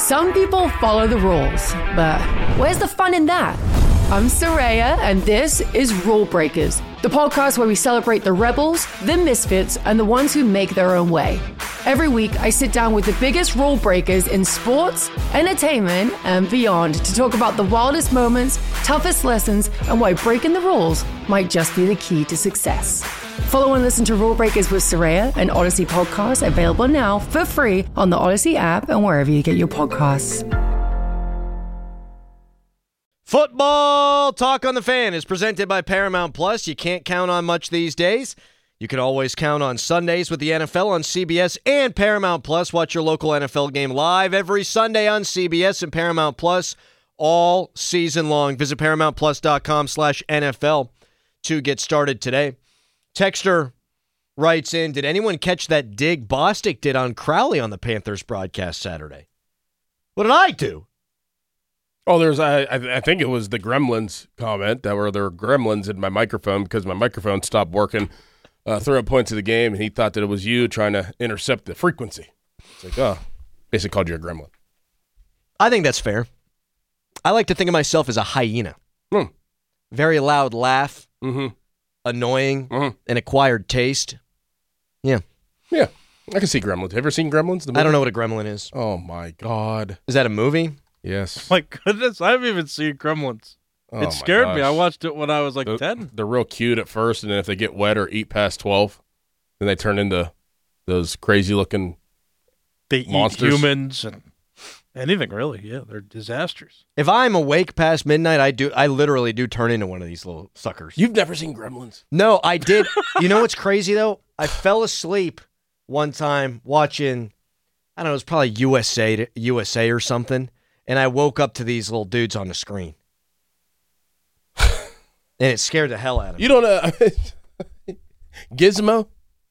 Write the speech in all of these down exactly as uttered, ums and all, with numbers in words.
Some people follow the rules, but where's the fun in that? I'm Soraya, and this is Rule Breakers, the podcast where we celebrate the rebels, the misfits, and the ones who make their own way. Every week, I sit down with the biggest rule breakers in sports, entertainment, and beyond to talk about the wildest moments, toughest lessons, and why breaking the rules might just be the key to success. Follow and listen to Rule Breakers with Soraya, an Odyssey podcast available now for free on the Odyssey app and wherever you get your podcasts. Football Talk on the Fan is presented by Paramount Plus. You can't count on much these days. You can always count on Sundays with the N F L on C B S and Paramount Plus. Watch your local N F L game live every Sunday on C B S and Paramount Plus all season long. Visit ParamountPlus.com slash NFL to get started today. Texter writes in, did anyone catch that dig Bostic did on Crowley on the Panthers broadcast Saturday? What did I do? Oh, there's I I think it was the Gremlins comment that were there were gremlins in my microphone because my microphone stopped working uh, throughout points of the game, and he thought that it was you trying to intercept the frequency. It's like, oh, basically called you a gremlin. I think that's fair. I like to think of myself as a hyena. Hmm. Very loud laugh, Mm-hmm. annoying, Mm-hmm. an acquired taste. Yeah. Yeah, I can see Gremlins. Have you ever seen Gremlins? The movie? I don't know what a gremlin is. Oh, my God. Is that a movie? Yes. My goodness, I haven't even seen Gremlins. Oh, it my scared me. gosh. I watched it when I was like They're- ten. They're real cute at first, and then if they get wet or eat past twelve, then they turn into those crazy-looking They monsters. eat humans and anything, really. Yeah, they're disasters. If I'm awake past midnight, I do. I literally do turn into one of these little suckers. You've never seen Gremlins? No, I did. You know what's crazy, though? I fell asleep one time watching, I don't know, it was probably U S A, to- U S A or something, and I woke up to these little dudes on the screen. And it scared the hell out of me. You don't know Gizmo?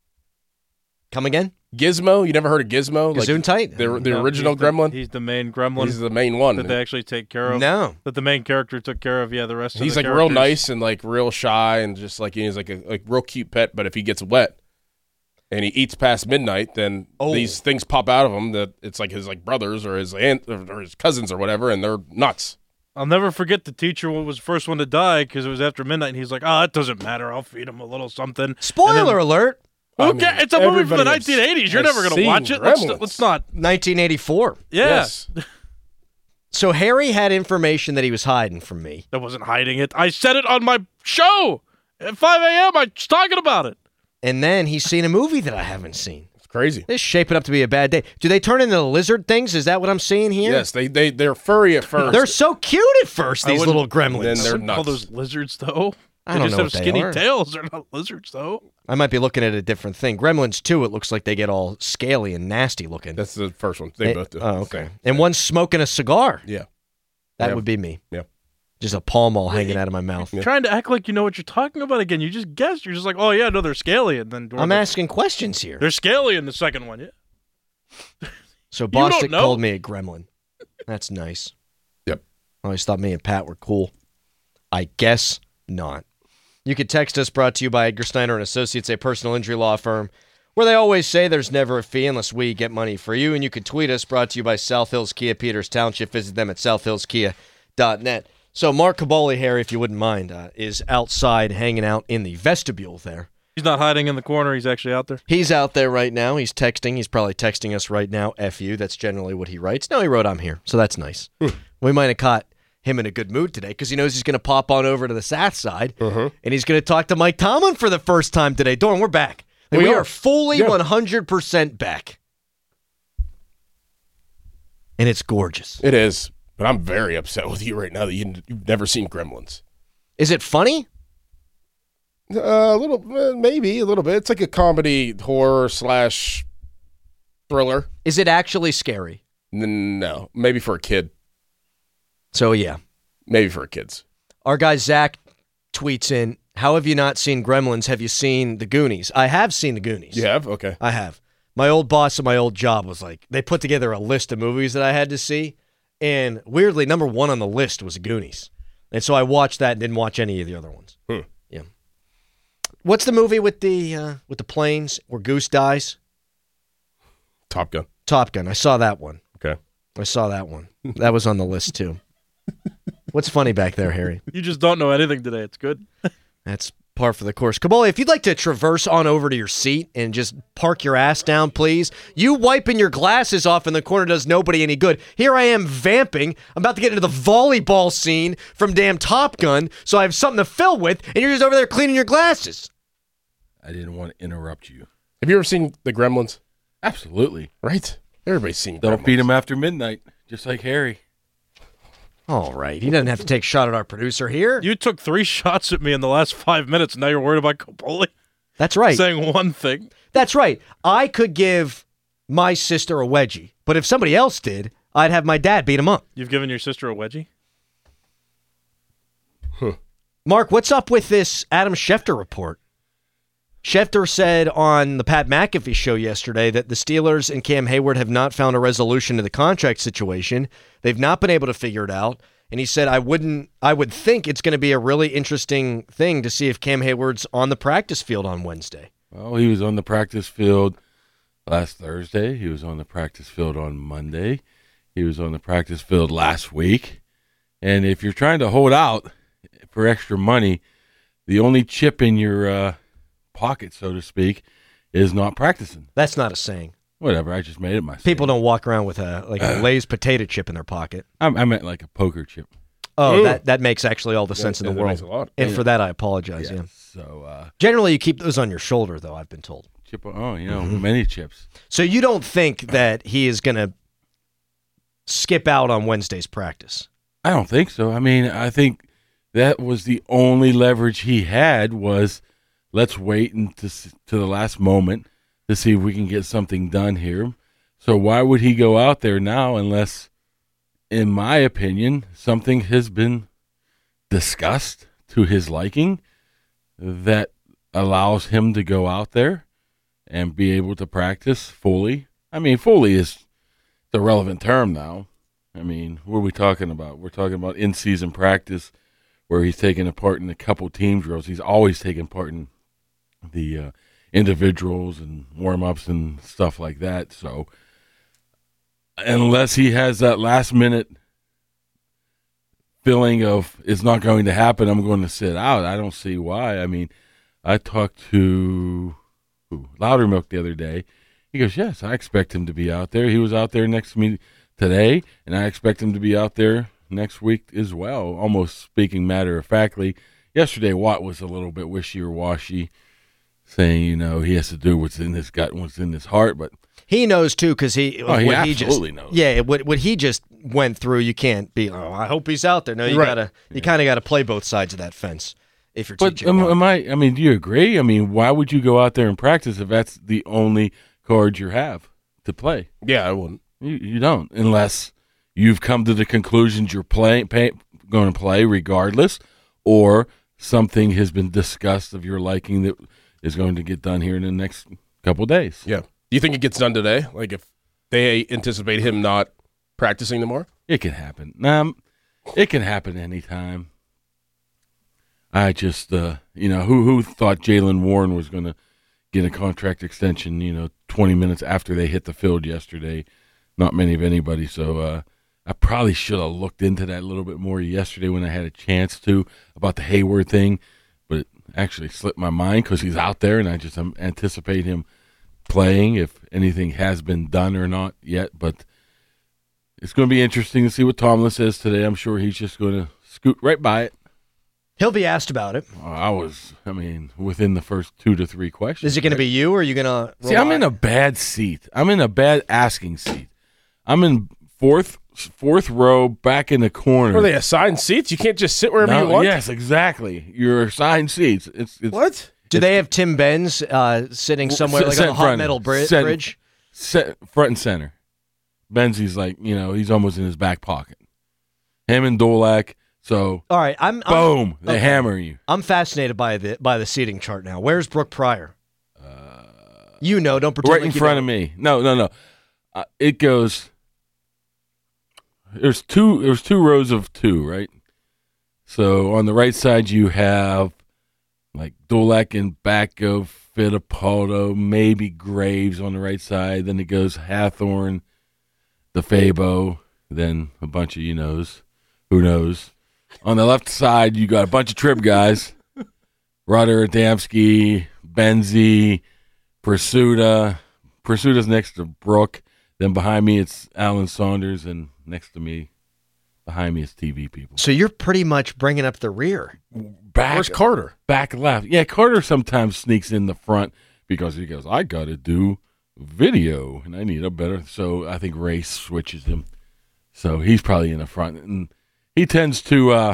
Come again? Gizmo? You never heard of Gizmo? Gesundheit? the the No, original he's the- Gremlin? He's the main Gremlin He's the main one. that they actually take care of. No. That the main character took care of. Yeah, the rest of He's the like real characters. nice and like real shy and just like he's like a like real cute pet. But if he gets wet and he eats past midnight, then Oh. these things pop out of him that it's like his like brothers or his aunt or his cousins or whatever, and they're nuts. I'll never forget the teacher was the first one to die because it was after midnight, and he's like, "Oh, it doesn't matter. I'll feed him a little something." Spoiler alert, Who I mean, ca- it's a movie from the everybody has- nineteen eighties. You're has never going to seen watch it. Let's, Gremlins. let's not. nineteen eighty-four. Yeah. Yes. So Harry had information that he was hiding from me. I wasn't hiding it. I said it on my show at five a.m. I was talking about it. And then he's seen a movie that I haven't seen. It's crazy. This is shaping up to be a bad day. Do they turn into lizard things? Is that what I'm seeing here? Yes, they they they're furry at first. They're so cute at first, I these wouldn't- little gremlins. Then I they're wouldn't call nuts. those lizards, though. I They don't just know have what they skinny are. tails. They're not lizards, though. I might be looking at a different thing. Gremlins two, it looks like they get all scaly and nasty looking. That's the first one. They Eh, both do. Oh, okay. And one's smoking a cigar. Yeah. That Yeah. would be me. Yeah. Just a Pall Mall hanging out of my mouth. Yeah. Trying to act like you know what you're talking about again. You just guessed. You're just like, oh, yeah, no, they're scaly. And then I'm asking questions here. They're scaly in the second one, yeah. So don't Bostic know? called me a gremlin. That's nice. Yep. I always thought me and Pat were cool. I guess not. You could text us, brought to you by Edgar Steiner and Associates, a personal injury law firm, where they always say there's never a fee unless we get money for you. And you can tweet us, brought to you by South Hills Kia, Peters Township. Visit them at south hills kia dot net. So Mark Caboli, Harry, if you wouldn't mind, uh, is outside hanging out in the vestibule there. He's not hiding in the corner. He's actually out there. He's out there right now. He's texting. He's probably texting us right now, F you. That's generally what he writes. No, he wrote, I'm here. So that's nice. We might have caught him in a good mood today because he knows he's going to pop on over to the South side Uh-huh. and he's going to talk to Mike Tomlin for the first time today. Dorn, we're back. Like, We we are. are fully Yeah. one hundred percent back. And it's gorgeous. It is. But I'm very upset with you right now that you, you've never seen Gremlins. Is it funny? Uh, a little, uh, maybe a little bit. It's like a comedy horror slash thriller. Is it actually scary? N- No, maybe for a kid. So, yeah. Maybe for kids. Our guy Zach tweets in, how have you not seen Gremlins? Have you seen The Goonies? I have seen The Goonies. You have? Okay. I have. My old boss at my old job was like, they put together a list of movies that I had to see, and weirdly, number one on the list was Goonies. And so I watched that and didn't watch any of the other ones. Hmm. Yeah. What's the movie with the uh, with the planes where Goose dies? Top Gun. Top Gun. I saw that one. Okay. I saw that one. That was on the list, too. What's funny back there, Harry? You just don't know anything today. It's good. That's par for the course. Kaboli, if you'd like to traverse on over to your seat and just park your ass down, please. You wiping your glasses off in the corner does nobody any good. Here I am vamping. I'm about to get into the volleyball scene from damn Top Gun, so I have something to fill with, and you're just over there cleaning your glasses. I didn't want to interrupt you. Have you ever seen The Gremlins? Absolutely. Right. Everybody's seen Don't Gremlins. feed him after midnight, just like Harry. All right. He doesn't have to take a shot at our producer here. You took three shots at me in the last five minutes. Now you're worried about Kaboli That's right. saying one thing. That's right. I could give my sister a wedgie, but if somebody else did, I'd have my dad beat him up. You've given your sister a wedgie? Huh. Mark, what's up with this Adam Schefter report? Schefter said on the Pat McAfee show yesterday that the Steelers and Cam Hayward have not found a resolution to the contract situation. They've not been able to figure it out. And he said, I wouldn't, I would think it's going to be a really interesting thing to see if Cam Hayward's on the practice field on Wednesday. Well, he was on the practice field last Thursday. He was on the practice field on Monday. He was on the practice field last week. And if you're trying to hold out for extra money, the only chip in your uh, pocket, so to speak, is not practicing. That's not a saying. Whatever, I just made it myself. People don't walk around with a like a Lay's potato chip in their pocket. I, I meant like a poker chip. Oh, Ooh. that, that makes actually all the Yeah, sense in yeah, the that world. makes a lot. And Yeah. for that, I apologize. Yeah. So, uh, Generally, you keep those on your shoulder, though, I've been told. chip. Oh, you know, many chips. So you don't think that he is going to skip out on Wednesday's practice? I don't think so. I mean, I think that was the only leverage he had was let's wait until to the last moment to see if we can get something done here. So why would he go out there now unless, in my opinion, something has been discussed to his liking that allows him to go out there and be able to practice fully? I mean, fully is the relevant term now. I mean, what are we talking about? We're talking about in-season practice where he's taking a part in a couple team drills. He's always taking part in the uh, individuals and warm-ups and stuff like that. So unless he has that last-minute feeling of it's not going to happen, I'm going to sit out, I don't see why. I mean, I talked to who, Loudermilk the other day. He goes, yes, I expect him to be out there. He was out there next to me today, and I expect him to be out there next week as well, almost speaking matter-of-factly. Yesterday, Watt was a little bit wishy-washy, saying, you know, he has to do what's in his gut and what's in his heart, but He knows, too, because he, Oh, he what he absolutely just, knows. Yeah, what, what he just went through, you can't be, oh, I hope he's out there. No, you Right. gotta, you kind of got to play both sides of that fence if you're But T J am, Watt. am I? I mean, do you agree? I mean, why would you go out there and practice if that's the only card you have to play? Yeah, I wouldn't. You, you don't, unless you've come to the conclusions you're playing, pay, going to play regardless, or something has been discussed of your liking that is going to get done here in the next couple of days. Yeah. Do you think it gets done today? Like if they anticipate him not practicing tomorrow? It can happen. Um, it can happen anytime. I just, uh, you know, who who thought Jaylen Warren was going to get a contract extension, you know, twenty minutes after they hit the field yesterday? Not many of anybody. So uh, I probably should have looked into that a little bit more yesterday when I had a chance to about the Hayward thing, but it actually slipped my mind because he's out there, and I just um, anticipate him playing if anything has been done or not yet. But it's going to be interesting to see what Tomlin says today. I'm sure he's just going to scoot right by it. He'll be asked about it. I was, I mean, within the first two to three questions. Is it going to be you, or are you going to See, I'm in a bad seat. I'm in a bad asking seat. I'm in fourth fourth row, back in the corner. Are they assigned seats? You can't just sit wherever No, you want? Yes, exactly. You're assigned seats. It's, it's What? Do they have Tim Benz uh, sitting somewhere S- like set on a hot front- metal bri- set- bridge? set front and center. Benzie's like, you know, he's almost in his back pocket. Him and Dolak. So, All right, I'm, I'm boom, they okay. hammer you. I'm fascinated by the by the seating chart now. Where's Brooke Pryor? you know, don't pretend Right like in you front don't. of me. No, no, no. Uh, it goes. There's two. There's two rows of two, right? So on the right side you have like Dolak and back of Fittipaldo, maybe Graves on the right side. Then it goes Hathorn, DeFabo, then a bunch of you knows, who knows. On the left side, you got a bunch of Trib guys, Rudder, Adamski, Benzie, Pursuta. Pursuita's next to Brooke. Then behind me, it's Alan Saunders, and next to me, behind me, it's T V people. So you're pretty much bringing up the rear. Back, Where's Carter? Back left. Yeah, Carter sometimes sneaks in the front because he goes, I got to do video, and I need a better. So I think Ray switches him. So he's probably in the front. And he tends to uh,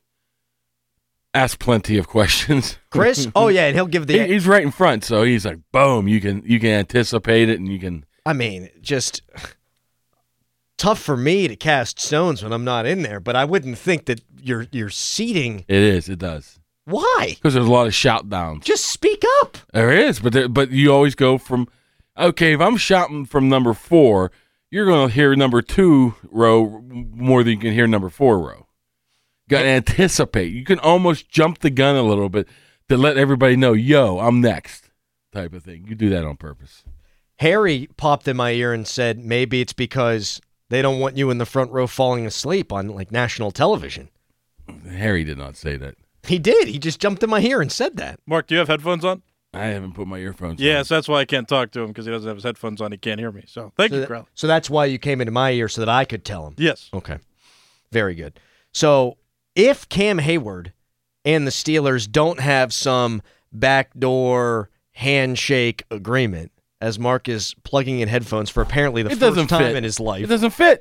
ask plenty of questions. Chris? Oh, yeah, and he'll give the... He, he's right in front, so he's like, boom, you can you can anticipate it, and you can... I mean, just tough for me to cast stones when I'm not in there, but I wouldn't think that you're you're seating. It is, it does. Why? Because there's a lot of shout downs. Just speak up. There is, but there, but you always go from, okay, if I'm shouting from number four, you're going to hear number two row more than you can hear number four row. Got to anticipate. You can almost jump the gun a little bit to let everybody know, yo, I'm next, type of thing. You do that on purpose. Harry popped in my ear and said maybe it's because they don't want you in the front row falling asleep on like national television. Harry did not say that. He did. He just jumped in my ear and said that. Mark, do you have headphones on? I haven't put my earphones Yes, on. so that's why I can't talk to him, because he doesn't have his headphones on. He can't hear me. So thank So, you, that- Crowley. so that's why you came into my ear so that I could tell him. Yes. Okay. Very good. So if Cam Hayward and the Steelers don't have some backdoor handshake agreement, as Mark is plugging in headphones for apparently the It first doesn't time fit. in his It life. doesn't fit.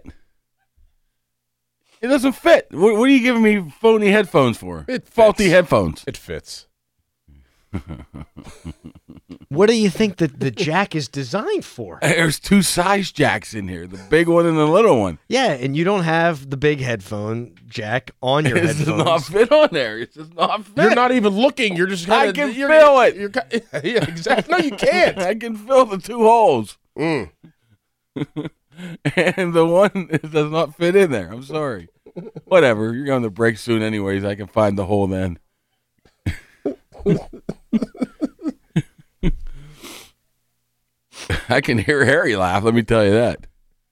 It doesn't fit. What, what are you giving me phony headphones for? It Faulty fits. headphones. It fits. What do you think that the jack is designed for? There's two size jacks in here, the big one and the little one. Yeah, and you don't have the big headphone jack on your It does headphones. not fit on there. It does not fit. You're not even looking. You're just I kind can of. You're, feel it. You're, ki- yeah, exactly. No, you can't. I can fill the two holes. Mm. And the one does not fit in there. I'm sorry. Whatever. You're going to break soon anyways. I can find the hole then. I can hear Harry laugh, let me tell you that.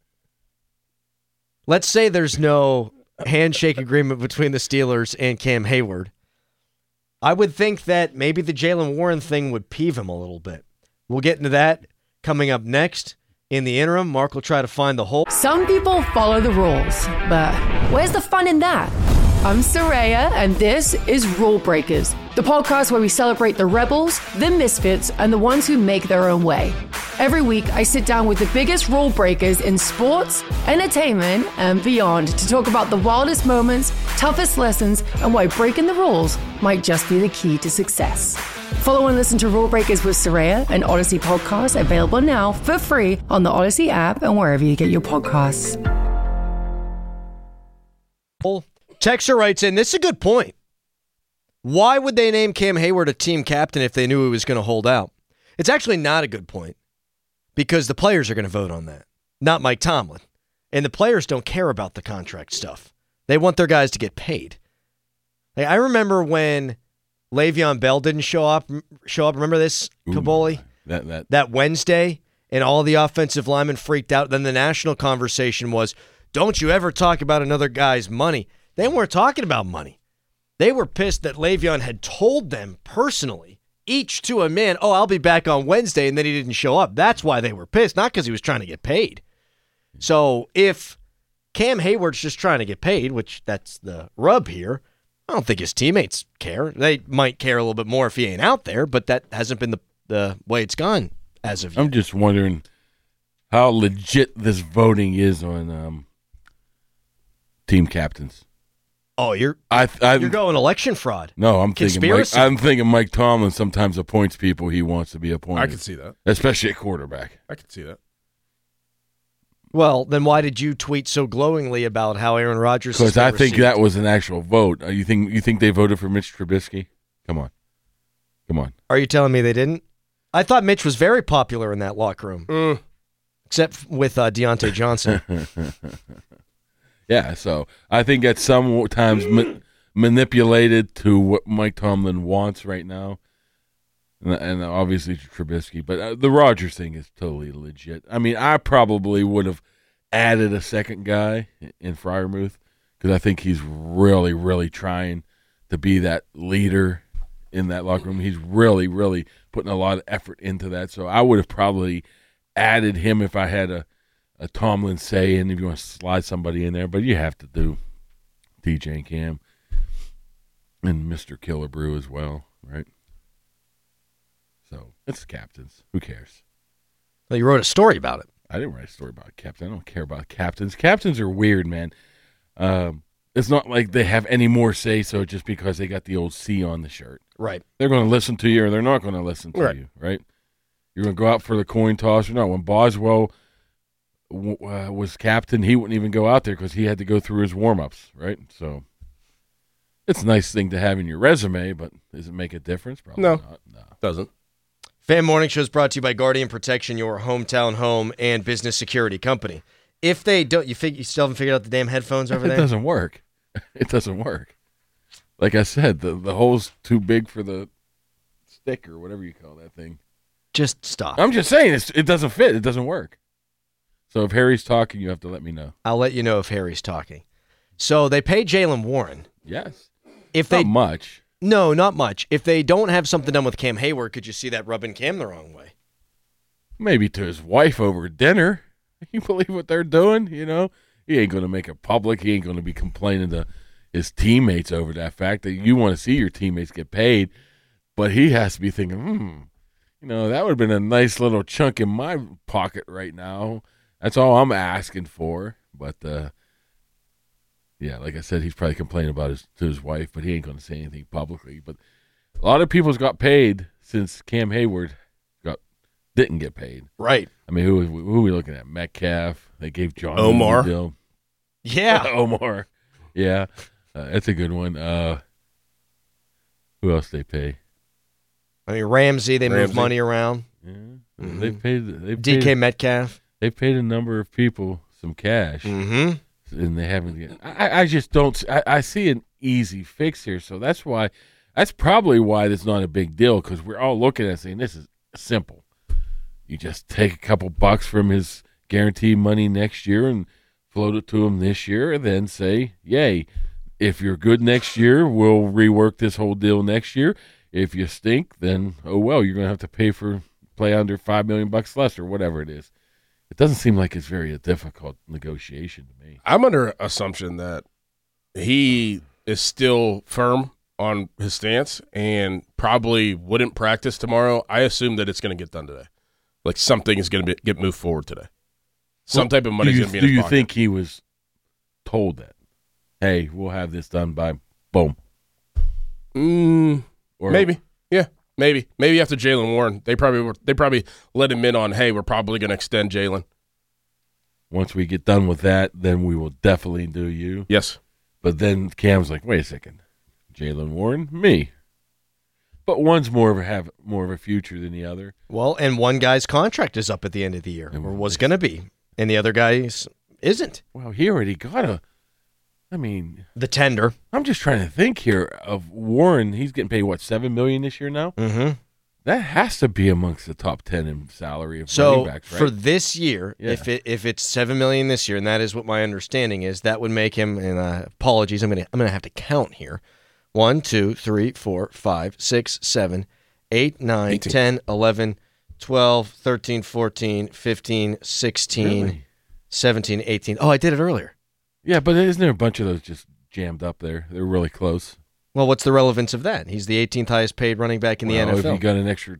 Let's say there's no handshake agreement between the Steelers and Cam Hayward. I would think that maybe the Jaylen Warren thing would peeve him a little bit. We'll get into that coming up next. In the interim, Mark will try to find the hole. Some people follow the rules, but where's the fun in that? I'm Soraya, and this is Rule Breakers, the podcast where we celebrate the rebels, the misfits, and the ones who make their own way. Every week, I sit down with the biggest rule breakers in sports, entertainment, and beyond to talk about the wildest moments, toughest lessons, and why breaking the rules might just be the key to success. Follow and listen to Rule Breakers with Soraya, an Odyssey podcast available now for free on the Odyssey app and wherever you get your podcasts. Texter writes in, this is a good point. Why would they name Cam Hayward a team captain if they knew he was going to hold out? It's actually not a good point because the players are going to vote on that, not Mike Tomlin. And the players don't care about the contract stuff. They want their guys to get paid. Like, I remember when Le'Veon Bell didn't show up. Show up. Remember this, Kaboli? That that That Wednesday, and all the offensive linemen freaked out. Then the national conversation was, don't you ever talk about another guy's money. They weren't talking about money. They were pissed that Le'Veon had told them personally, each to a man, oh, I'll be back on Wednesday, and then he didn't show up. That's why they were pissed, not because he was trying to get paid. So if Cam Hayward's just trying to get paid, which that's the rub here, I don't think his teammates care. They might care a little bit more if he ain't out there, but that hasn't been the, the way it's gone as of yet. I'm just wondering how legit this voting is on um, team captains. Oh, you're I, I you're going election fraud. No, I'm thinking. Mike, Conspiracy. I'm thinking Mike Tomlin sometimes appoints people he wants to be appointed. I can see that. especially at quarterback. I can see that. Well, then why did you tweet so glowingly about how Aaron Rodgers? Because I think that was an actual vote. Uh, You think you think they voted for Mitch Trubisky? Come on, come on. Are you telling me they didn't? I thought Mitch was very popular in that locker room, Mm. except with uh, Deontay Johnson. Yeah, so I think at some times ma- manipulated to what Mike Tomlin wants right now, and, and obviously to Trubisky. But uh, the Rodgers thing is totally legit. I mean, I probably would have added a second guy in Freiermuth because I think he's really, really trying to be that leader in that locker room. He's really, really putting a lot of effort into that. So I would have probably added him if I had a, a Tomlin say, and if you want to slide somebody in there. But you have to do D J and Cam and Mister Killebrew as well, right? So it's the captains. Who cares? Well, you wrote a story about it. I didn't write a story about captains. I don't care about captains. Captains are weird, man. Um, it's not like they have any more say-so just because they got the old C on the shirt. Right. They're going to listen to you or they're not going to listen to Right. you, right? You're going to go out for the coin toss or not. When Boswell w- uh, was captain, he wouldn't even go out there because he had to go through his warm-ups, right? So it's a nice thing to have in your resume, but does it make a difference? Probably No. not. No. Doesn't. Fan Morning Show is brought to you by Guardian Protection, your hometown home and business security company. If they don't, you, fig- you still haven't figured out the damn headphones over It there? doesn't work. It doesn't work. Like I said, the, the hole's too big for the stick or whatever you call that thing. Just stop. I'm just saying, it's, it doesn't fit. It doesn't work. So if Harry's talking, you have to let me know. I'll let you know if Harry's talking. So they pay Jalen Warren. Yes. If they Not much. No, not much. If they don't have something done with Cam Hayward, could you see that rubbing Cam the wrong way? Maybe to his wife over dinner. You believe what they're doing? You know, he ain't going to make it public. He ain't going to be complaining to his teammates over that fact that you want to see your teammates get paid. But he has to be thinking, hmm, you know, that would have been a nice little chunk in my pocket right now. That's all I'm asking for. But, uh, yeah, like I said, he's probably complaining about his to his wife, but he ain't going to say anything publicly. But a lot of people's got paid since Cam Hayward got didn't get paid. Right. I mean, who who are we looking at? Metcalf. They gave John Omar. the deal. Yeah. Omar. Yeah, uh, that's a good one. Uh, who else they pay? I mean, Ramsey, they move Ramsey. money around. Yeah, Mhm. they've paid. They've D K paid, Metcalf. They've paid a number of people some cash. Mm-hmm. And they haven't yet. I, I just don't. I, I see an easy fix here, so that's why. That's probably why it's not a big deal because we're all looking at it saying this is simple. You just take a couple bucks from his guaranteed money next year and float it to him this year, and then say, "Yay! If you're good next year, we'll rework this whole deal next year. If you stink, then oh well, you're gonna have to pay for play under five million bucks less or whatever it is." It doesn't seem like it's very a difficult negotiation to me. I'm under assumption that he is still firm on his stance and probably wouldn't practice tomorrow. I assume that it's going to get done today. Like something is going to get moved forward today. Some Well, type of money is do you, going to be in Do his you pocket. think he was told that? Hey, we'll have this done by boom. Mm, Or maybe. Yeah, maybe. Maybe after Jalen Warren, they probably were, they probably let him in on, hey, we're probably going to extend Jalen. once we get done with that, then we will definitely do you. Yes. But then Cam's like, wait a second, Jalen Warren, me. But one's more of a have more of a future than the other. Well, and one guy's contract is up at the end of the year, And or was going to be, and the other guy's isn't. Well, he already got a. I mean, The tender. I'm just trying to think here of Warren. He's getting paid what seven million this year now. Mm-hmm. That has to be amongst the top ten in salary of So running backs, right? for this year, Yeah. if it if it's seven million this year, and that is what my understanding is, that would make him. And uh, apologies, I'm gonna I'm gonna have to count here. One, two, three, four, five, six, seven, eight, nine, eighteen. ten, eleven, twelve, thirteen, fourteen, fifteen, sixteen, Really? seventeen, eighteen. Oh, I did it earlier. Yeah, but isn't there a bunch of those just jammed up there? They're really close. Well, what's the relevance of that? He's the eighteenth highest paid running back in the Well, N F if L. you got an extra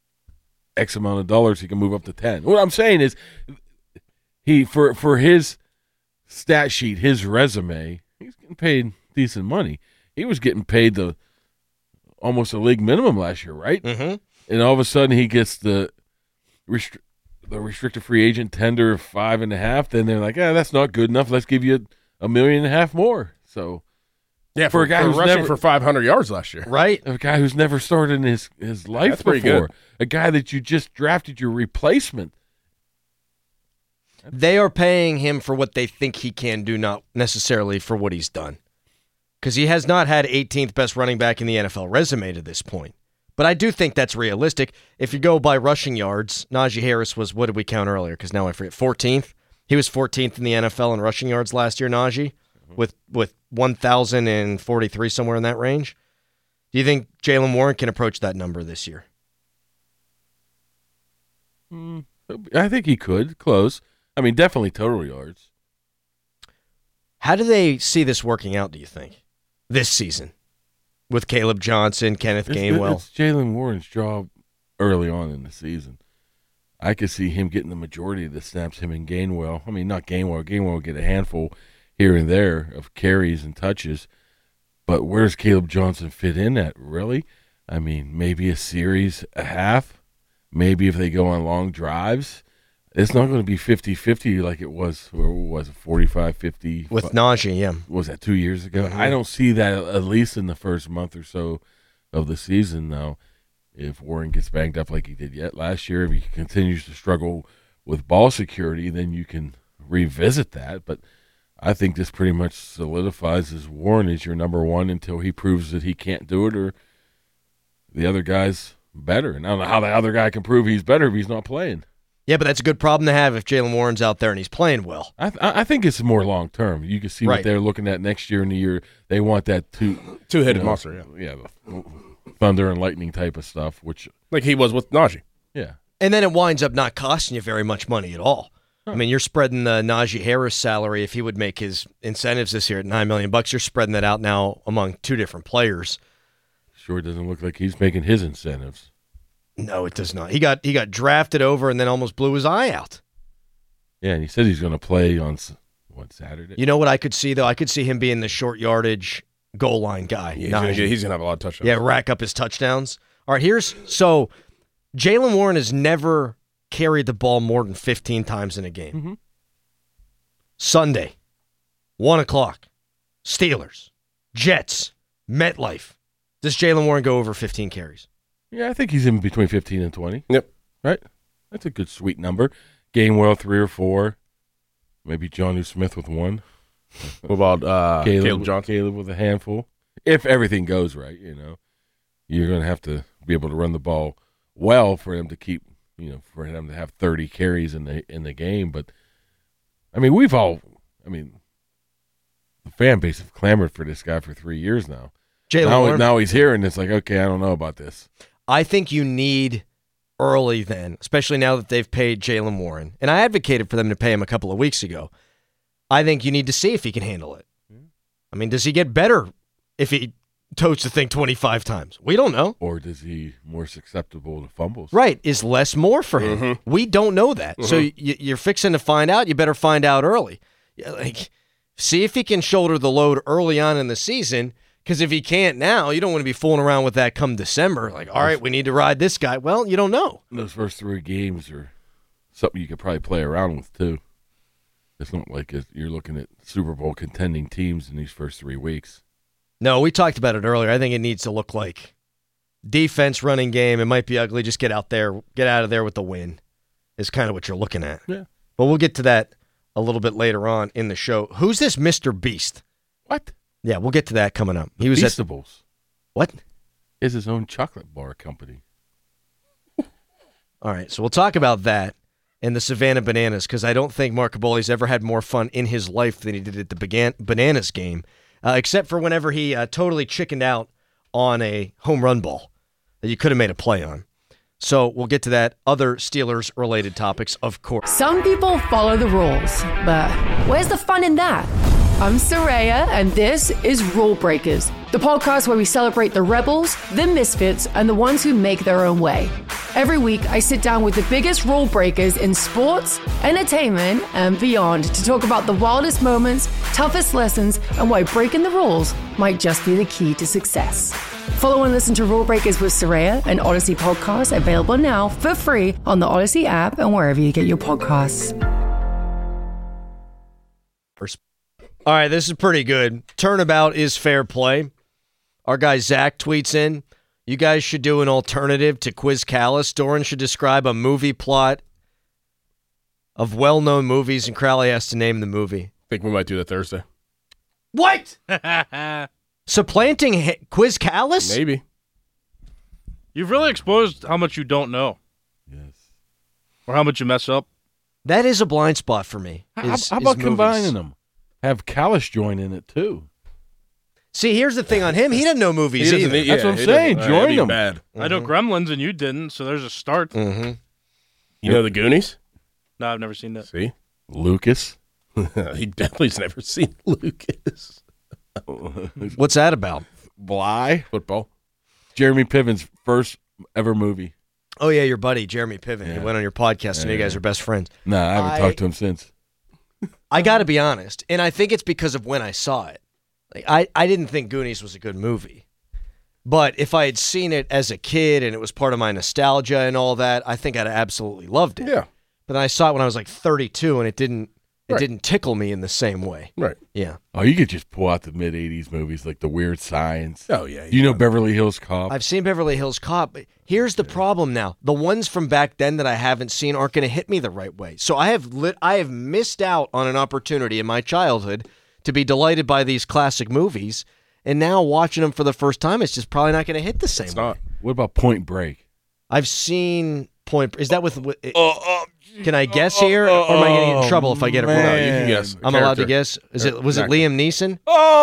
X amount of dollars, he can move up to ten. What I'm saying is, he for for his stat sheet, his resume, he's getting paid decent money. He was getting paid the almost a league minimum last year, right? Mm-hmm. And all of a sudden, he gets the restri- the restricted free agent tender of five and a half. Then they're like, "Ah, that's not good enough. Let's give you a million and a half more." So. Yeah, For for, a guy for who's rushing never- for five hundred yards last year. Right. A guy who's never started in his, his life That's pretty before. good. A guy that you just drafted your replacement. They are paying him for what they think he can do, not necessarily for what he's done. Because he has not had eighteenth best running back in the N F L resume to this point. But I do think that's realistic. If you go by rushing yards, Najee Harris was, what did we count earlier? Because now I forget, fourteenth. He was fourteenth in the N F L in rushing yards last year, Najee, with with one thousand forty-three, somewhere in that range. Do you think Jaylen Warren can approach that number this year? Mm, I think he could. Close. I mean, definitely total yards. How do they see this working out, do you think, this season? With Caleb Johnson, Kenneth It's, Gainwell. it's Jaylen Warren's job early on in the season. I could see him getting the majority of the snaps, him and Gainwell. I mean, not Gainwell. Gainwell will get a handful here and there of carries and touches. But where's Caleb Johnson fit in at, really? I mean, maybe a series, a half. Maybe if they go on long drives. It's not going to be fifty-fifty like it was, or was it forty-five fifty? With Najee, yeah. Was that two years ago? Mm-hmm. I don't see that at least in the first month or so of the season now. If Warren gets banged up like he did yet last year, if he continues to struggle with ball security, then you can revisit that. But I think this pretty much solidifies as Warren is your number one until he proves that he can't do it or the other guy's better. And I don't know how the other guy can prove he's better if he's not playing. Yeah, but that's a good problem to have if Jaylen Warren's out there and he's playing well. I th- I think it's more long term. You can see Right. what they're looking at next year and the year. They want that two Two-headed you know, monster, yeah. Yeah, the thunder and lightning type of stuff, which, Like he was with Najee. yeah. And then it winds up not costing you very much money at all. I mean, you're spreading the Najee Harris salary. If he would make his incentives this year at nine million bucks, you're spreading that out now among two different players. Sure doesn't look like he's making his incentives. No, it does not. He got he got drafted over and then almost blew his eye out. Yeah, and he said he's going to play on, s- what, Saturday? You know what I could see, though? I could see him being the short yardage goal line guy. Yeah, he's gonna, Najee. get- he's gonna have a lot of touchdowns. Yeah, rack up his touchdowns. All right, here's so Jaylen Warren has never carried the ball more than fifteen times in a game. Mhm. Sunday, one o'clock, Steelers, Jets, MetLife. Does Jaylen Warren go over fifteen carries? Yeah, I think he's in between fifteen and twenty. Yep. Right? That's a good, sweet number. Gainwell, three or four. Maybe Jonnu Smith with one. What about uh, Caleb, Caleb Johnson? Caleb with a handful. If everything goes right, you know. You're going to have to be able to run the ball well for him to keep, you know, for him to have thirty carries in the in the game. But, I mean, we've all, I mean, the fan base have clamored for this guy for three years now. Jaylen Now, Warren. now he's here, and it's like, okay, I don't know about this. I think you need early then, especially now that they've paid Jaylen Warren. And I advocated for them to pay him a couple of weeks ago. I think you need to see if he can handle it. I mean, does he get better if he totes the thing twenty-five times? We don't know. Or does he more susceptible to fumbles? Right. Is less more for him? Mhm. We don't know that. So y- you're fixing to find out. You better find out early. Yeah, like, see if he can shoulder the load early on in the season. Because if he can't now, you don't want to be fooling around with that come December. Like, all right, we need to ride this guy. Well, you don't know. Those first three games are something you could probably play around with, too. It's not like it, you're looking at Super Bowl contending teams in these first three weeks. No, we talked about it earlier. I think it needs to look like defense, running game. It might be ugly. Just get out there, get out of there with the win is kind of what you're looking at. Yeah. But we'll get to that a little bit later on in the show. Who's this Mister Beast? What? Yeah, we'll get to that coming up. He was at Feastables what? is his own chocolate bar company. All right, so we'll talk about that and the Savannah Bananas because I don't think Mark Caboli's ever had more fun in his life than he did at the began- Bananas game, uh, except for whenever he uh, totally chickened out on a home run ball that you could have made a play on. So we'll get to that. Other Steelers-related topics, of course. Some people follow the rules, but where's the fun in that? I'm Soraya, and this is Rule Breakers, the podcast where we celebrate the rebels, the misfits, and the ones who make their own way. Every week, I sit down with the biggest rule breakers in sports, entertainment, and beyond to talk about the wildest moments, toughest lessons, and why breaking the rules might just be the key to success. Follow and listen to Rule Breakers with Soraya, an Odyssey podcast available now for free on the Odyssey app and wherever you get your podcasts. All right, this is pretty good. Turnabout is fair play. Our guy Zach tweets in, you guys should do an alternative to Quiz Callus. Doran should describe a movie plot of well-known movies, and Crowley has to name the movie. I think we might do that Thursday. What? Supplanting H- Quiz Callus? Maybe. You've really exposed how much you don't know Yes. or how much you mess up. That is a blind spot for me. How, Is, how is about movies. combining them? Have Callis join in it too. See, here's the thing on him. He doesn't know movies He either. doesn't- That's what I'm he saying. doesn't- uh, Join that'd be them. Bad. I know Gremlins and you didn't, so there's a start. Mm-hmm. You know the Goonies? No, I've never seen that. See? Lucas. He definitely's never seen Lucas. What's that about? Bly. Football. Jeremy Piven's first ever movie. Oh, yeah, your buddy, Jeremy Piven. He Yeah. went on your podcast, and you guys are best friends. No, I haven't I- talked to him since. I got to be honest, and I think it's because of when I saw it. Like, I, I didn't think Goonies was a good movie. But if I had seen it as a kid and it was part of my nostalgia and all that, I think I'd have absolutely loved it. Yeah. But then I saw it when I was like thirty-two, and it didn't it Right. didn't tickle me in the same way. Right. Yeah. Oh, you could just pull out the mid eighties movies like The Weird Science. Oh, yeah. You know Beverly Hills Cop? I've seen Beverly Hills Cop, but here's the problem now. The ones from back then that I haven't seen aren't going to hit me the right way. So I have lit, I have missed out on an opportunity in my childhood to be delighted by these classic movies, and now watching them for the first time, it's just probably not going to hit the same It's way. not. What about Point Break? I've seen Point. Is that with? with Oh, can I guess here, or am I going to get in trouble if I get it No, wrong? you can guess. I'm allowed to Character. guess. Is it? Or Was it actor. Liam Neeson?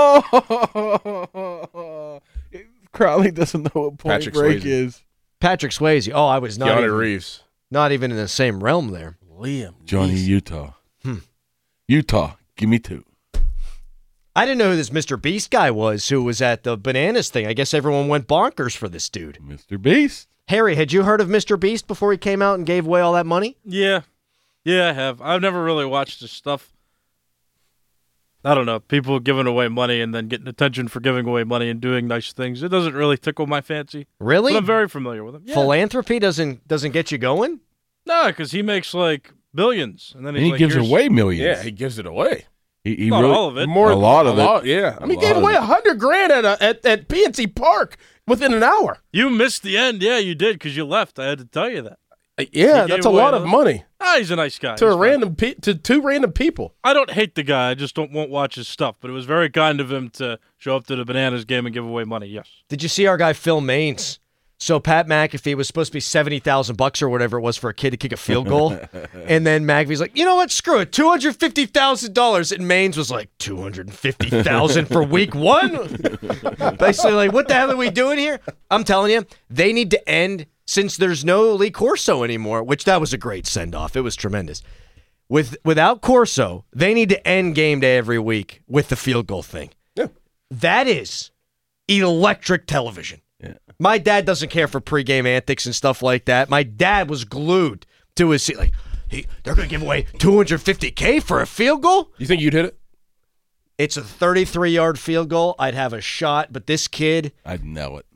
Oh, Crowley doesn't know what Point Patrick Break Swayze. is. Patrick Swayze. Oh, I was not Keanu even, Reeves. not even in the same realm there. Liam. Johnny Neeson. Utah. Hmm. Utah, give me two. I didn't know who this Mister Beast guy was who was at the Bananas thing. I guess everyone went bonkers for this dude. Mister Beast. Harry, had you heard of Mister Beast before he came out and gave away all that money? Yeah. Yeah, I have. I've never really watched his stuff. I don't know. People giving away money and then getting attention for giving away money and doing nice things. It doesn't really tickle my fancy. Really? But I'm very familiar with him. Yeah. Philanthropy doesn't doesn't get you going? No, because he makes like billions. And then And he's he like, gives here's- away millions. Yeah, he gives it away. he, he Not really, all of it. More A lot of it. Yeah. I mean, A he gave lot of away it. a hundred grand at, a, at at P N C Park within an hour. You missed the end. Yeah, you did because you left. I had to tell you that. Uh, Yeah, He that's gave a away lot a- of money Ah, he's a nice guy. to He's a fine. random pe- to two random people. I don't hate the guy. I just don't won't watch his stuff. But it was very kind of him to show up to the Bananas game and give away money. Yes. Did you see our guy Phil Maines? So Pat McAfee was supposed to be seventy thousand bucks or whatever it was for a kid to kick a field goal. And then McAfee's like, you know what? Screw it. two hundred fifty thousand dollars. And Maines was like, two hundred fifty thousand dollars for week one? Basically, like, what the hell are we doing here? I'm telling you, they need to end, since there's no Lee Corso anymore, which that was a great send-off. It was tremendous. With Without Corso, they need to end game day every week with the field goal thing. Yeah. That is electric television. Yeah. My dad doesn't care for pregame antics and stuff like that. My dad was glued to his seat. Like, he, they're going to give away two hundred fifty K for a field goal? You think you'd hit it? It's a thirty-three-yard field goal. I'd have a shot, but this kid, I'd know it.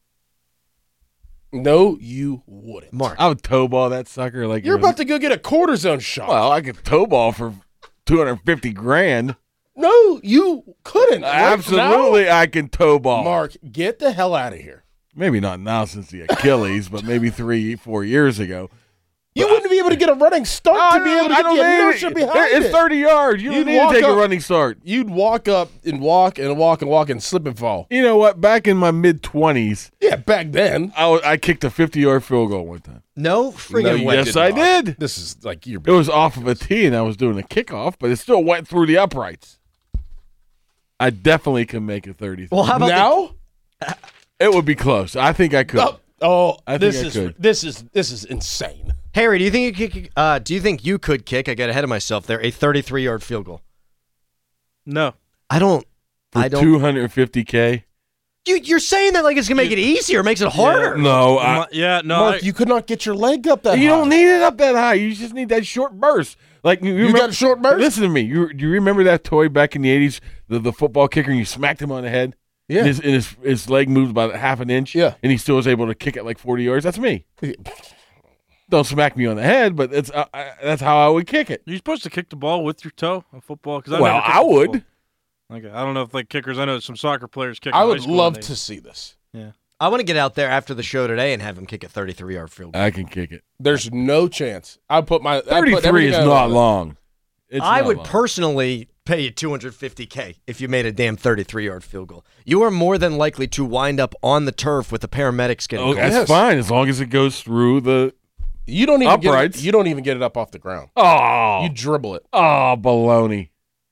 No, you wouldn't. Mark, I would toe ball that sucker like You're it was- about to go get a quarter zone shot. Well, I could toe ball for two hundred fifty grand. no, you couldn't. Right Absolutely, I can toe now, ball. Mark, get the hell out of here. Maybe not now since the Achilles, but maybe three, four years ago. You wouldn't be able to get a running start to be able to I get don't the need inertia it. behind It's it. thirty yards. You don't You'd need to walk take a up- running start. You'd walk up and walk and walk and walk and slip and fall. You know what? Back in my mid twenties, Yeah, back then. I, was- I kicked a fifty-yard field goal one time. no friggin' No, you way. yes, did I not. did. This is like you're. It was off of a tee, and I was doing a kickoff, but it still went through the uprights. I definitely can make a thirty. Well, how about the- now. It would be close. I think I could. Oh, oh I think this I is could. this is this is insane. Harry, do you think you could, uh, do you think you could kick? I got ahead of myself there. A thirty-three-yard field goal. No. I don't. For I don't. two hundred fifty K? You, you're saying that like it's gonna make it easier, makes it harder. No, I, My- yeah, no. Mark, I- you could not get your leg up that you high. don't need it up that high. You just need that short burst. Like you, You remember- got a short burst? Listen to me. You do you remember that toy back in the eighties, the the football kicker, and you smacked him on the head? Yeah. And his, and his his leg moved about half an inch. Yeah. And he still was able to kick it like forty yards. That's me. Don't smack me on the head, but it's uh, I, that's how I would kick it. Are you supposed to kick the ball with your toe on football? Cause I've Well, never kicked I a would. football. Okay, I don't know if like kickers. I know some soccer players kick. I in would high school love and they- to see this. Yeah. I want to get out there after the show today and have him kick a thirty-three-yard field goal. I can kick it. There's no chance. I put my I put Thirty-three everything is I not own. long. It's I not would long. personally pay you two hundred fifty K if you made a damn thirty-three-yard field goal. You are more than likely to wind up on the turf with the paramedics getting Oh, called. that's Yes. fine as long as it goes through the You don't even get Uprights. it, you don't even get it up off the ground. Oh, You dribble it. oh, baloney.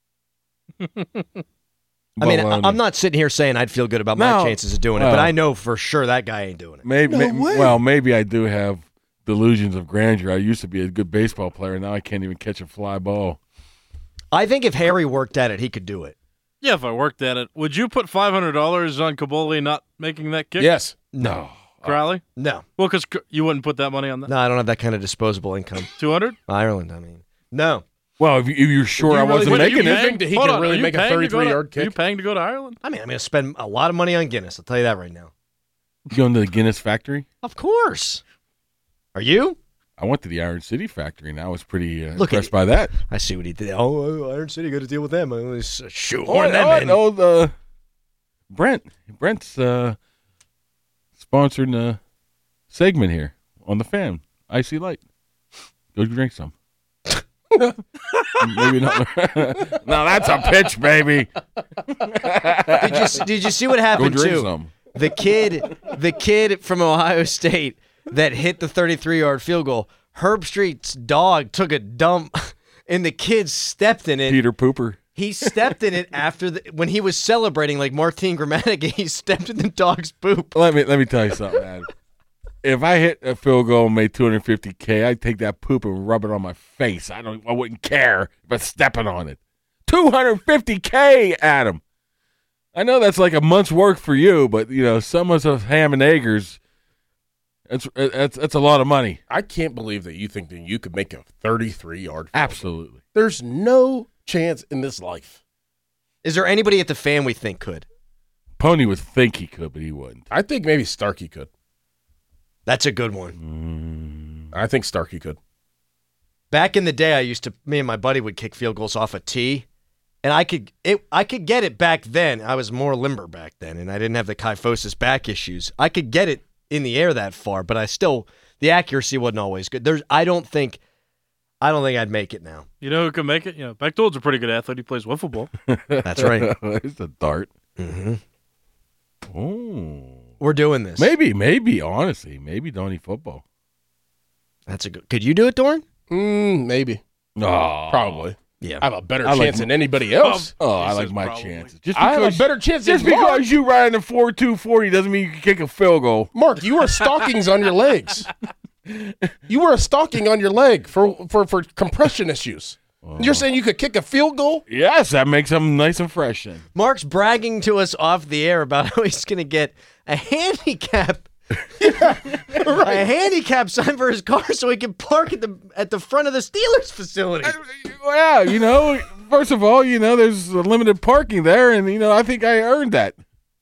I mean, I, Baloney. I'm not sitting here saying I'd feel good about my No. chances of doing it, Well. but I know for sure that guy ain't doing it. Maybe, No may- way. well, maybe I do have delusions of grandeur. I used to be a good baseball player. Now I can't even catch a fly ball. I think if Harry worked at it, he could do it. Yeah, if I worked at it, would you put five hundred dollars on Kaboli not making that kick? Yes. No. Crowley? No. Well, because you wouldn't put that money on that. No, I don't have that kind of disposable income. Two hundred. Ireland, I mean. No. Well, if, you, if you're sure You I really wasn't think- making you it, think that he Hold can on, really are you make a paying to go to- thirty-three-yard Are you kick? paying to go to Ireland? I mean, I'm going to spend a lot of money on Guinness. I'll tell you that right now. you going to the Guinness factory? Of course. Are you? I went to the Iron City factory, and I was pretty uh, Look at impressed by that. I see what he did. Oh, Iron City, got to deal with them. I always Oh, shoehorn them oh, in. no, the Brent. Brent's uh, sponsored a segment here on the fan. Icy Light. Go drink some. Maybe not. Now that's a pitch, baby. Did you, did you see what Go happened, drink too? some. The kid, the kid from Ohio State that hit the thirty-three-yard field goal, Herb Street's dog took a dump, and the kid stepped in it. Peter Pooper. He stepped in it after the, when he was celebrating, like Martin Gramatica. He stepped in the dog's poop. Let me let me tell you something, man. If I hit a field goal and made two hundred fifty K, I'd take that poop and rub it on my face. I don't. I wouldn't care if I was stepping on it. two hundred fifty K, Adam. I know that's like a month's work for you, but you know, some of us ham and eggers. That's that's that's a lot of money. I can't believe that you think that you could make a thirty-three-yard. Absolutely. There's no chance in this life. Is there anybody at the fan we think could? Pony would think he could, but he wouldn't. I think maybe Starkey could. That's a good one. I think Starkey could. Back in the day, I used to. Me and my buddy would kick field goals off a tee, and I could it. I could get it back then. I was more limber back then, and I didn't have the kyphosis back issues. I could get it in the air that far, but I still the accuracy wasn't always good. There's. I don't think. I don't think I'd make it now. You know who can make it? You know, Bechtold's a pretty good athlete. He plays wiffle ball. That's right. It's a dart. Mm-hmm. Oh. We're doing this. Maybe, maybe, honestly, maybe Donnie football. That's a good. Could you do it, Doran? Mm, maybe. Oh, Probably. Yeah. I have a better I like chance m- than anybody else. Oh, He I like says my probably. chances. Just I have a because, better chance just than Mark. because you ride in a four two forty doesn't mean you can kick a field goal. Mark, you wear stockings on your legs. You wear a stocking on your leg for for, for compression issues. You're saying you could kick a field goal? Yes, that makes them nice and fresh. Then Mark's bragging to us off the air about how he's going to get a handicap, a handicap sign for his car so he can park at the at the front of the Steelers facility. yeah, you know, first of all, you know, there's a limited parking there, and you know, I think I earned that.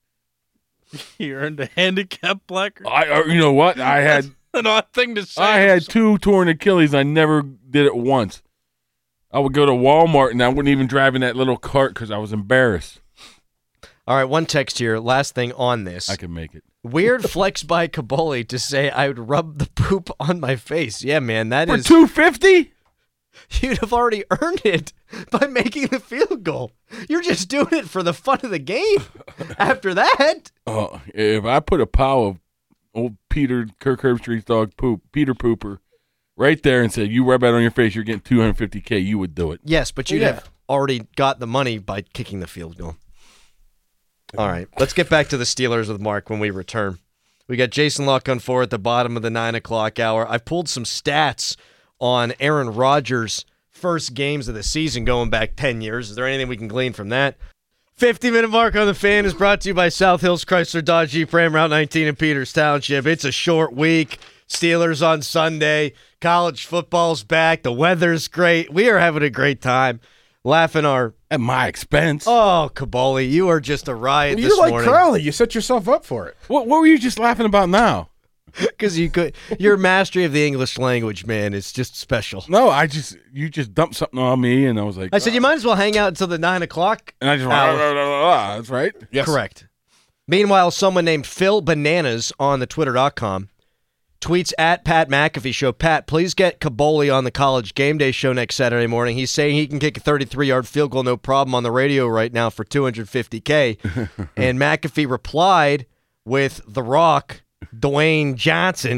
He earned a handicap placard. I, uh, you know what? I had An odd thing to say. I had two torn Achilles. I never did it once. I would go to Walmart and I wouldn't even drive in that little cart because I was embarrassed. All right, one text here. Last thing on this. I can make it. Weird flex by Kaboli to say I would rub the poop on my face. Yeah, man, that For is. two fifty? You'd have already earned it by making the field goal. You're just doing it for the fun of the game. After that, Oh, if I put a pile of old Peter Kirk Herbstreit's dog poop, Peter Pooper, right there and said, "You rub that on your face, you're getting two hundred fifty K," you would do it. yes, but you'd Yeah. have already got the money by kicking the field goal. All right, let's get back to the Steelers with Mark when we return. We got Jason Luck on four at the bottom of the nine o'clock hour. I pulled some stats on Aaron Rodgers' first games of the season going back ten years. Is there anything we can glean from that? fifty-minute mark on the fan is brought to you by South Hills Chrysler Dodge Jeep Ram Route nineteen in Peters Township. It's a short week. Steelers on Sunday. College football's back. The weather's great. We are having a great time. Laughing our At my expense. oh, Kaboli, you are just a riot You're this like morning Crowley. You set yourself up for it. What, what were you just laughing about now? because you could. Your mastery of the English language, man, is just special. No, I just you just dumped something on me, and I was like, I said you might as well hang out until the nine o'clock. and I just went, hour. "Ah, ah, ah, ah." That's right. Yes. Correct. Meanwhile, someone named Phil Bananas on the Twitter dot com tweets at Pat McAfee Show, "Pat, please get Kaboli on the College Game Day show next Saturday morning. He's saying he can kick a thirty-three-yard field goal no problem on the radio right now for two hundred fifty K." And McAfee replied with The Rock, Dwayne Johnson,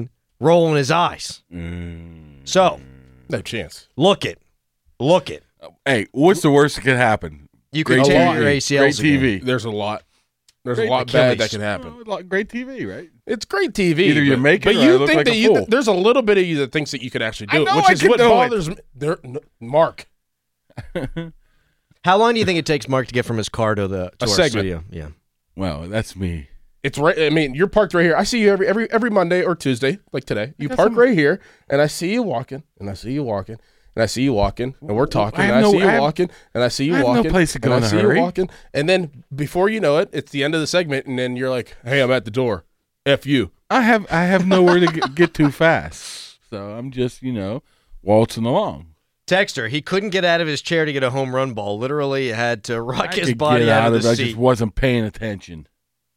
rolling his eyes. Mm. So, No chance. look it. Look it. Hey, what's the worst that could happen? You could Great tear T V. your A C Ls Great T V. again. There's a lot. There's Great a lot bad that Achilles. can happen. Oh, like great T V, right? It's great T V. Either you but, make it but or you I look think like that a you fool. there's a little bit of you that thinks that you could actually do I it, know which I is can what do it. bothers me. There, no, Mark. How long do you think it takes Mark to get from his car to the to A our segment. studio? Yeah. Well, that's me. It's right. I mean, you're parked right here. I see you every every every Monday or Tuesday, like today. You got park some- right here, and I see you walking, and I see you walking, and I see you walking, and we're talking. I And have I no- see you I have- walking, and I see you I have no walking. place to go and in I a see hurry. you walking, and then before you know it, it's the end of the segment, and then you're like, "Hey, I'm at the door. F you." I have I have nowhere to get, get too fast, so I'm just you know waltzing along. Texter, he couldn't get out of his chair to get a home run ball. Literally had to rock I his could body get out, out of of the it. I seat. just wasn't paying attention.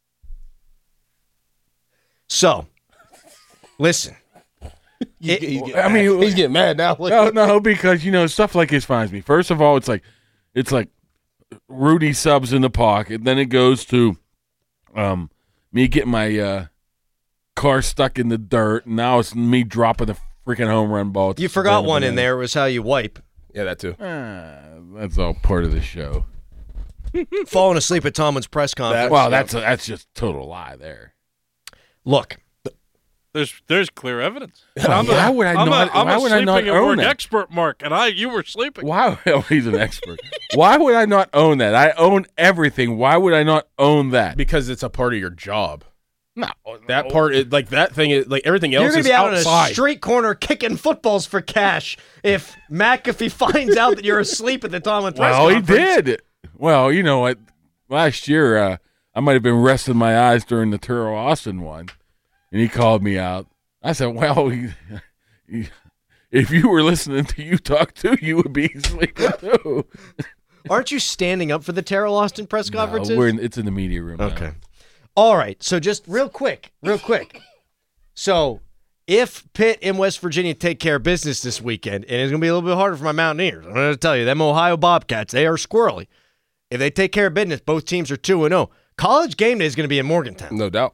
So, listen. You- It- you get I mad. mean, he's getting mad now. Look. No, no, because you know stuff like this finds me. First of all, it's like it's like Rudy subs in the pocket. Then it goes to um me getting my uh, car stuck in the dirt. And now it's me dropping the freaking home run ball. You forgot one in there. It was how you wipe. Yeah, that too. Ah, that's all part of the show. Falling asleep at Tomlin's press conference. Well, that's a, that's just total lie there. Look, There's there's clear evidence. Well, why would I I'm not- A, I'm why a would I sleeping not at own work that? expert, Mark, and I you were sleeping. Why? Oh, he's an expert. Why would I not own that? I own everything. Why would I not own that? Because it's a part of your job. No, That part, is, like that thing, is like everything else you're going is to be out outside. on a street corner kicking footballs for cash if McAfee finds out that you're asleep at the Tomlin press Well, he conference. did. Well, you know what? Last year, uh, I might have been resting my eyes during the Turo Austin one, and he called me out. I said, well, he, he, if you were listening to you talk too, you would be sleeping too. Aren't you standing up for the Terrell Austin press conferences? No, we're in, it's in the media room. now. Okay. All right. So just real quick, real quick. So if Pitt and West Virginia take care of business this weekend, and it's going to be a little bit harder for my Mountaineers, I'm going to tell you, them Ohio Bobcats, they are squirrely. If they take care of business, both teams are two and oh. College game day is going to be in Morgantown. No doubt.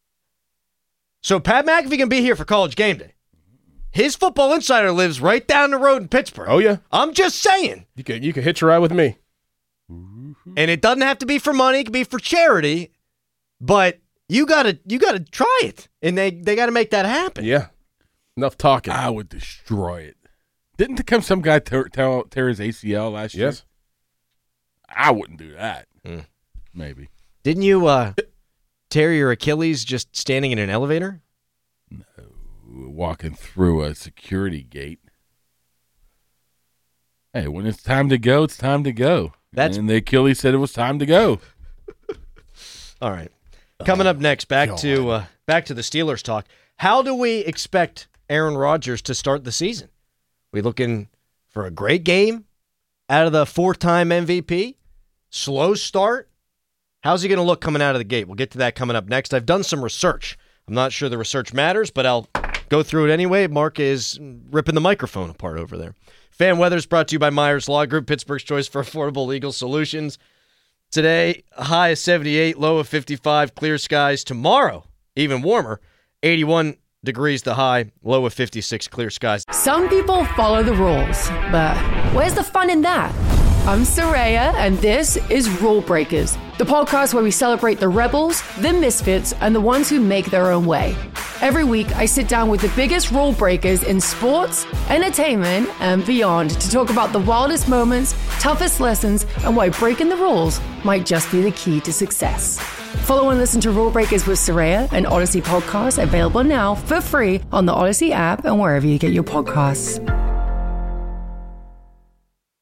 So Pat McAfee can be here for College game day. His football insider lives right down the road in Pittsburgh. Oh yeah, I'm just saying. you can you can hitch a ride with me. And it doesn't have to be for money, it can be for charity. But you gotta you gotta try it. And they, they gotta make that happen. Yeah, enough talking. I would destroy it. Didn't there come some guy tear, tear, tear his A C L last year? Yes. I wouldn't do that. Mm. Maybe. Didn't you uh, tear your Achilles just standing in an elevator? Walking through a security gate. Hey, when it's time to go, it's time to go. That's- and the Achilles said it was time to go. All right. Coming up next, back to uh, back to the Steelers talk. How do we expect Aaron Rodgers to start the season? We looking for a great game out of the four-time M V P? Slow start? How's he going to look coming out of the gate? We'll get to that coming up next. I've done some research. I'm not sure the research matters, but I'll go through it anyway. Mark is ripping the microphone apart over there. Fan Weather is brought to you by Myers Law Group, Pittsburgh's choice for affordable legal solutions. Today, a high of seventy-eight, low of fifty-five, clear skies. Tomorrow, even warmer, eighty-one degrees the high, low of fifty-six, clear skies. Some people follow the rules, but where's the fun in that? I'm Saraya, and this is Rule Breakers, the podcast where we celebrate the rebels, the misfits, and the ones who make their own way. Every week, I sit down with the biggest rule breakers in sports, entertainment, and beyond to talk about the wildest moments, toughest lessons, and why breaking the rules might just be the key to success. Follow and listen to Rule Breakers with Saraya, an Odyssey podcast available now for free on the Odyssey app and wherever you get your podcasts.